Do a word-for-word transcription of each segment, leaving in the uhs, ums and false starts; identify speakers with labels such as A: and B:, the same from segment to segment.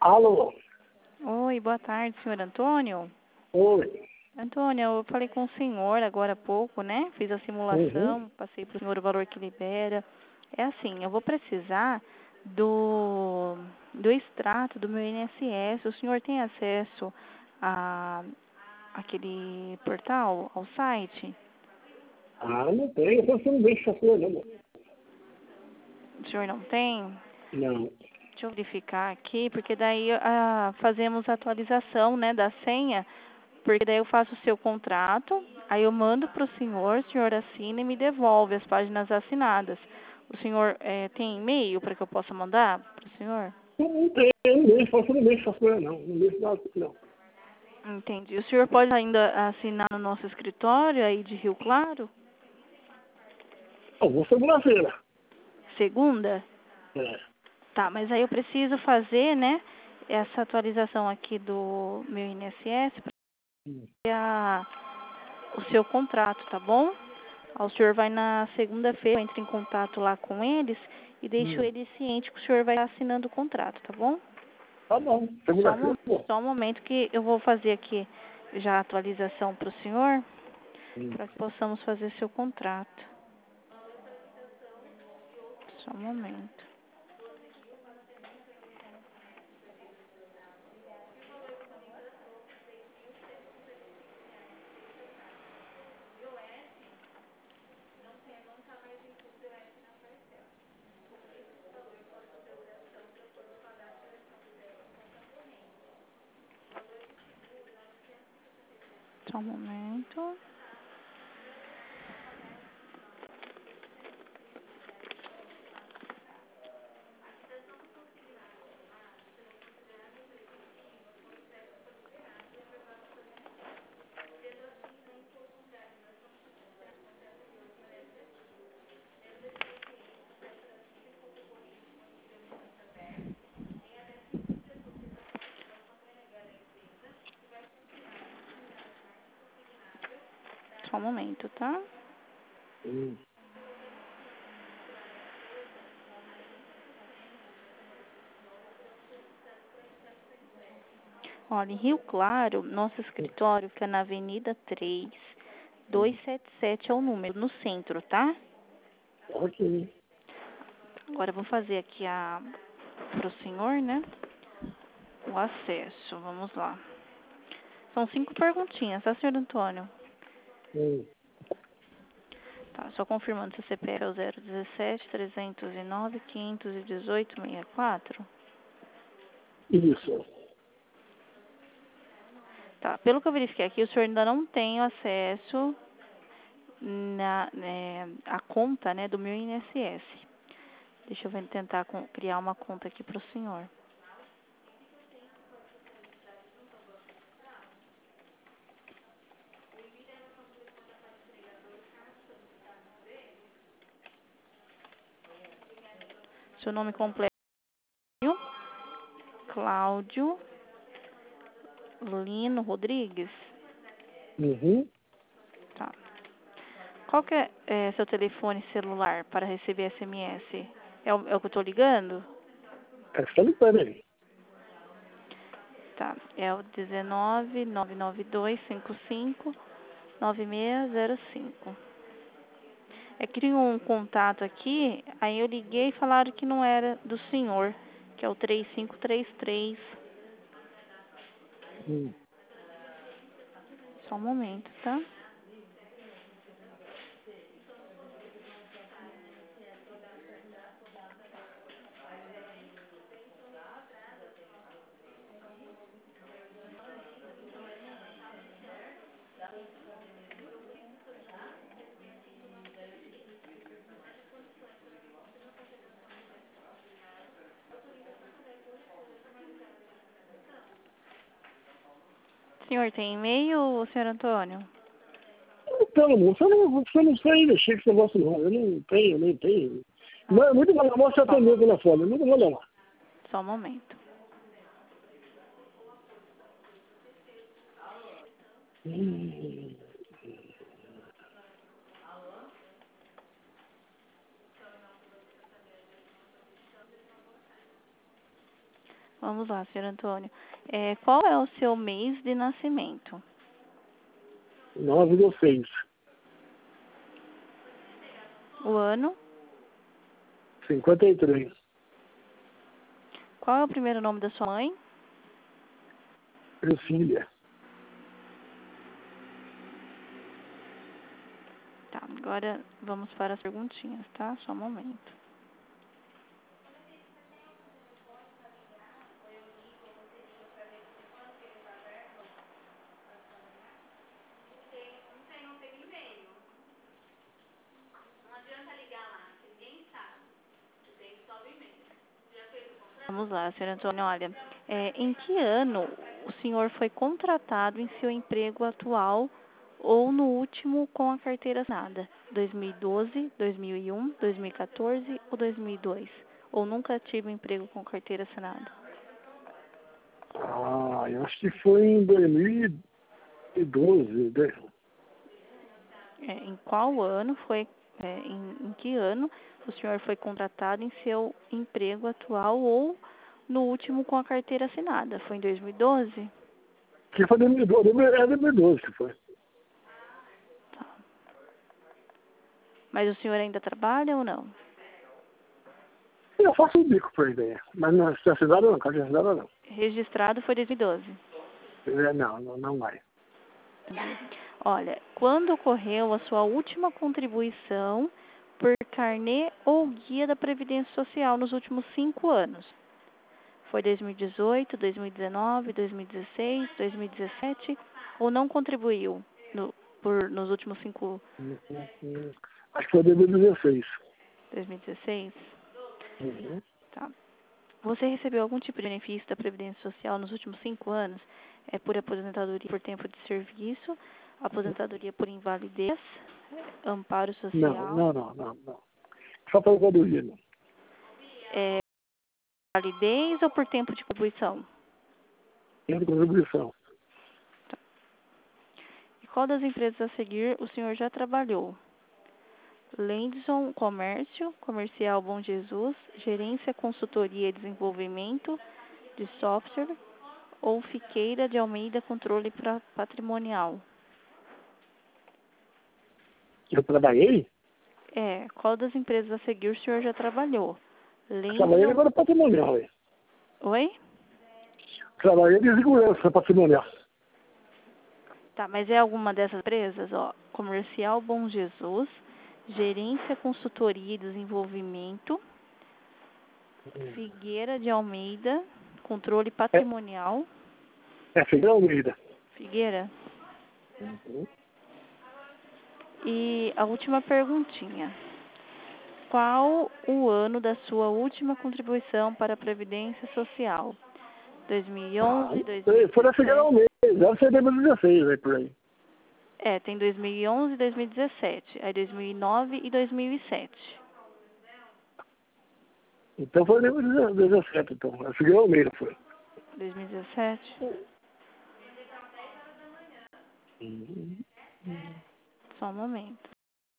A: Alô?
B: Oi, boa tarde, senhor Antônio.
A: Oi.
B: Antônio, eu falei com o senhor agora há pouco, né? Fiz a simulação,
A: Uhum.
B: passei para o senhor o valor que libera. É assim, eu vou precisar do, do extrato do meu I N S S. O senhor tem acesso a aquele portal, ao site?
A: Ah, não tem. Você não deixa essa coisa, não.
B: O senhor não tem?
A: Não.
B: Deixa eu verificar aqui, porque daí ah, fazemos a atualização, né, da senha, porque daí eu faço o seu contrato, aí eu mando para o senhor, o senhor assina e me devolve as páginas assinadas. O senhor eh, tem e-mail para que eu possa mandar para o senhor?
A: Não, não tem. Eu não deixo. Você não deixa essa coisa, não. Não deixa nada, não.
B: Entendi. O senhor pode ainda assinar no nosso escritório aí de Rio Claro?
A: Eu vou segunda-feira.
B: Segunda?
A: É.
B: Tá, mas aí eu preciso fazer, né, essa atualização aqui do meu I N S S
A: Hum.
B: para o seu contrato, tá bom? O senhor vai na segunda-feira, entra em contato lá com eles e deixo
A: Hum.
B: eles cientes que o senhor vai estar assinando o contrato, tá bom?
A: Tá bom.
B: Só um,
A: Segunda-feira,
B: mo-
A: bom.
B: só um momento que eu vou fazer aqui já a atualização para o senhor,
A: Hum.
B: para que possamos fazer seu contrato. Só um momento. Só um momento. Só um momento, tá?
A: Hum.
B: Olha, em Rio Claro, nosso escritório fica na Avenida três,
A: Hum.
B: duzentos e setenta e sete é o número, no centro, tá?
A: Ok.
B: Agora eu vou fazer aqui a para o senhor, né? O acesso, vamos lá. São cinco perguntinhas, tá, senhor Antônio?
A: Hum.
B: Tá, só confirmando se o C P F é o zero dezessete, trezentos e nove, quinhentos e dezoito, sessenta e quatro.
A: Isso.
B: Tá, pelo que eu verifiquei aqui, o senhor ainda não tem acesso na né, a conta, né, do meu I N S S. Deixa eu ver, tentar com- criar uma conta aqui para o senhor. Seu nome completo, Cláudio Lino Rodrigues.
A: Uhum.
B: Tá. Qual que é, é seu telefone celular para receber S M S? É o, é o que eu tô ligando?
A: É só me aí.
B: Tá. É o dezenove, nove nove dois, cinco cinco, nove seis zero cinco. É que tinha um contato aqui, aí eu liguei e falaram que não era do senhor, que é o três cinco três três.
A: Hum.
B: Só um momento, tá? Senhor, tem e-mail, senhor Antônio?
A: Então, moça, eu não, você não sei mexer com esse negócio, não. Eu não tenho, nem tenho. Não,
B: Ah,
A: é muito mal. A moça
B: só,
A: atendeu pela fome. É muito mal lá.
B: só um momento.
A: Hum.
B: Vamos lá, senhor Antônio. É, qual é o seu mês de nascimento?
A: nove do seis.
B: O ano?
A: cinquenta e três.
B: Qual é o primeiro nome da sua mãe?
A: Lucília.
B: Tá, agora vamos para as perguntinhas, tá? Só um momento. Vamos lá, senhor Antônio. Olha, é, em que ano o senhor foi contratado em seu emprego atual ou no último com a carteira assinada? dois mil e doze, dois mil e um, dois mil e quatorze ou dois mil e dois? Ou nunca tive um emprego com carteira assinada?
A: Ah, eu acho que foi em dois mil e doze. né?
B: É, em qual ano foi, é, em, em que ano o senhor foi contratado em seu emprego atual ou no último com a carteira assinada? Foi em dois mil e doze?
A: Que foi dois mil e doze. É dois mil e doze que foi.
B: Tá. Mas o senhor ainda trabalha ou não?
A: Eu faço um bico por ideia. Mas na cidade não, carteira assinada não.
B: Registrado foi dois mil e doze.
A: É, Não, não, não vai.
B: Olha, quando ocorreu a sua última contribuição por carnê ou guia da Previdência Social nos últimos cinco anos? Foi dois mil e dezoito, dois mil e dezenove, dois mil e dezesseis, dois mil e dezessete ou não contribuiu no, por, nos últimos cinco,
A: Hum, hum, hum. Acho que foi dois mil e dezesseis.
B: dois mil e dezesseis?
A: Uhum.
B: Tá. Você recebeu algum tipo de benefício da Previdência Social nos últimos cinco anos? É por aposentadoria por tempo de serviço, aposentadoria por invalidez, amparo
A: Não,
B: social,
A: não, não, não, não. Só para evoluir, não.
B: é, validez ou por tempo de contribuição?
A: Tem contribuição.
B: E qual das empresas a seguir o senhor já trabalhou? Lendson Comércio, Comercial Bom Jesus, Gerência Consultoria e Desenvolvimento de Software ou Fiqueira de Almeida Controle pra- Patrimonial?
A: Eu trabalhei?
B: É, qual das empresas a seguir o senhor já trabalhou?
A: Trabalhei
B: Lendson...
A: agora patrimonial. Hein?
B: Oi?
A: Trabalhei de segurança patrimonial.
B: Tá, mas é alguma dessas empresas, ó? Comercial Bom Jesus, Gerência Consultoria e Desenvolvimento, Figueira de Almeida, Controle
A: É,
B: Patrimonial.
A: é Figueira Almeida.
B: Figueira?
A: Uhum.
B: E a última perguntinha. Qual o ano da sua última contribuição para a Previdência Social?
A: Ah,
B: dois mil e onze,
A: não sei. Foi na Figueira
B: dois mil e dezessete?
A: Almeida. Deve ser dois mil e dezesseis, aí, por aí.
B: É, tem dois mil e onze e dois mil e dezessete. Aí dois mil e nove e dois mil e sete.
A: Então foi dois mil e dezessete, então. A Figueira Almeida foi.
B: dois mil e dezessete?
A: Uhum.
B: Só um momento.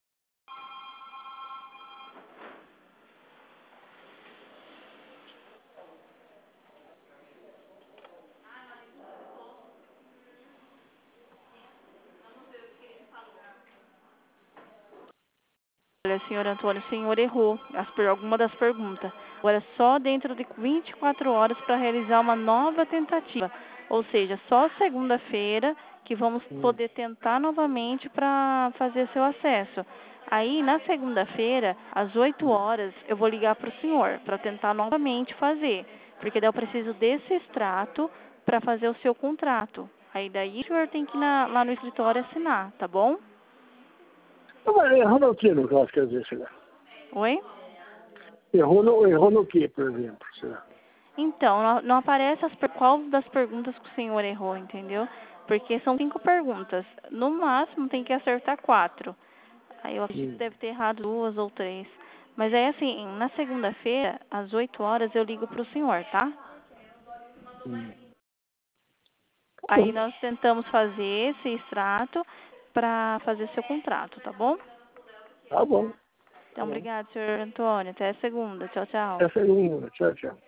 B: Olha, senhor Antônio, o senhor errou as, per- alguma das perguntas. Agora, só dentro de vinte e quatro horas para realizar uma nova tentativa. Ou seja, só segunda-feira que vamos
A: Hum.
B: poder tentar novamente para fazer seu acesso. Aí, na segunda-feira, às oito horas, eu vou ligar para o senhor para tentar novamente fazer. Porque daí eu preciso desse extrato para fazer o seu contrato. Aí daí o senhor tem que ir na- lá no escritório assinar, tá bom?
A: Então, mas errou no que, no caso, quer dizer, será?
B: Oi?
A: Errou no, errou no que, por exemplo, será?
B: Então, não, não aparece as, per- qual das perguntas que o senhor errou, entendeu? Porque são cinco perguntas. No máximo tem que acertar quatro. Aí eu acredito que
A: Hum.
B: deve ter errado duas ou três. Mas é assim, na segunda-feira, às oito horas, eu ligo para o senhor, tá?
A: Hum. Tá
B: Aí
A: bom.
B: nós tentamos fazer esse extrato para fazer seu contrato, tá bom?
A: Tá bom. Tá
B: Então,
A: bom.
B: obrigada, senhor Antônio. Até segunda. Tchau, tchau.
A: Essa é uma. Tchau, tchau.